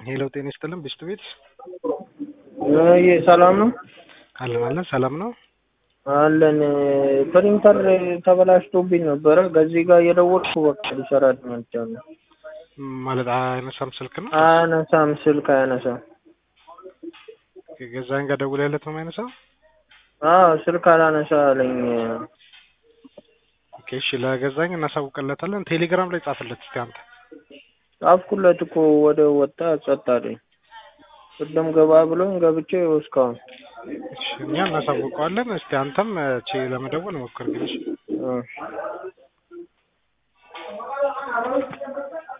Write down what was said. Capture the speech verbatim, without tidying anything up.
ሄሎ ጤና ይስጥልን ብስት ቤት አይ ሰላም ነው አለን አለን ሰላም ነው አለን ፕሪንተር ተበላሽቶብኝ ነበር ከዚህ ጋር የደወልኩ ወቅት ሊሰራል ማለት ማለት አይነሳም ስልክ ነው አነሳም ስልክ አያነሳም ከገዛኝ ጋር ደውለለት ነው የማይነሳው አዎ ስልክ አላነሳ አለኝ ኦኬ እሺ ለገዛኝ እናሳውቅለታለን ቴሌግራም ላይ ጻፍለት እስቲ አንተ ጻፍኩለት እኮ ወደ ወጣ ጸጣለኝ ቅድም ገባ ብሎኝ ገብቼ እስካሁን እሺ እኛ እናሳውቀዋለን እስቲ አንተም ቼ ለመደወል ሞክር ግን እሺ